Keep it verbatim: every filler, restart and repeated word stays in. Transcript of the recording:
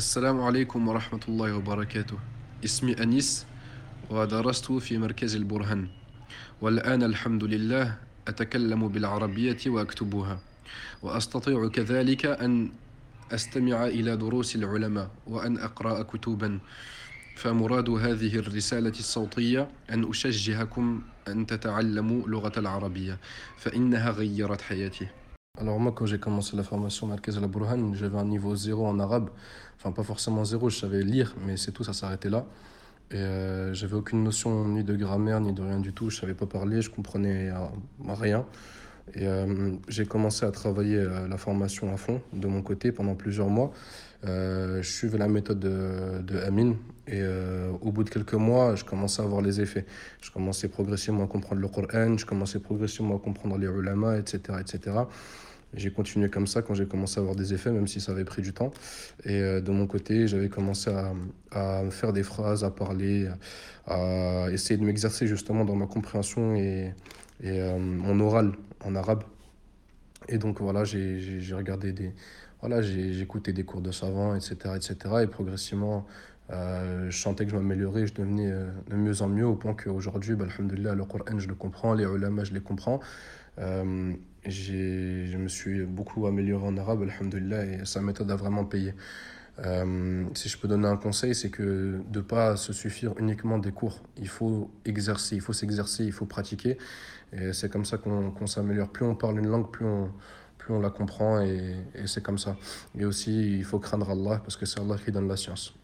السلام عليكم ورحمة الله وبركاته. اسمي أنيس ودرست في مركز البرهان، والآن الحمد لله أتكلم بالعربية وأكتبها، وأستطيع كذلك أن أستمع إلى دروس العلماء وأن أقرأ كتبا. فمراد هذه الرسالة الصوتية أن أشجعكم أن تتعلموا لغة العربية فإنها غيرت حياتي. Alors moi, quand j'ai commencé la formation Marquez al Burhan, j'avais un niveau zéro en arabe. Enfin, pas forcément zéro, je savais lire, mais c'est tout, ça s'arrêtait là. Et euh, j'avais aucune notion ni de grammaire, ni de rien du tout. Je savais pas parler, je comprenais euh, rien. Et euh, j'ai commencé à travailler euh, la formation à fond de mon côté pendant plusieurs mois. Euh, je suivais la méthode de, de Amin et euh, au bout de quelques mois, je commençais à voir les effets. Je commençais progressivement à comprendre le Coran, je commençais progressivement à comprendre les ulama, et cetera, et cetera. J'ai continué comme ça quand j'ai commencé à avoir des effets, même si ça avait pris du temps. Et euh, de mon côté, j'avais commencé à, à faire des phrases, à parler, à essayer de m'exercer justement dans ma compréhension et, et euh, mon oral en arabe. Et donc voilà, j'ai j'ai- j'ai regardé des... Voilà, j'ai j'ai écouté des cours de savants, et cetera, et cetera. Et progressivement, euh, je sentais que je m'améliorais, je devenais euh, de mieux en mieux, au point qu'aujourd'hui, bah, alhamdoulilah, le Coran, je le comprends, les ulama, je les comprends. Euh, j'ai, je me suis beaucoup amélioré en arabe, alhamdoulilah, et sa méthode a vraiment payé. Euh, si je peux donner un conseil, c'est que de ne pas se suffire uniquement des cours. Il faut exercer, il faut s'exercer, il faut pratiquer. Et c'est comme ça qu'on qu'on s'améliore. Plus on parle une langue, plus on, plus on la comprend, et, et c'est comme ça. Et aussi, il faut craindre Allah, parce que c'est Allah qui donne la science.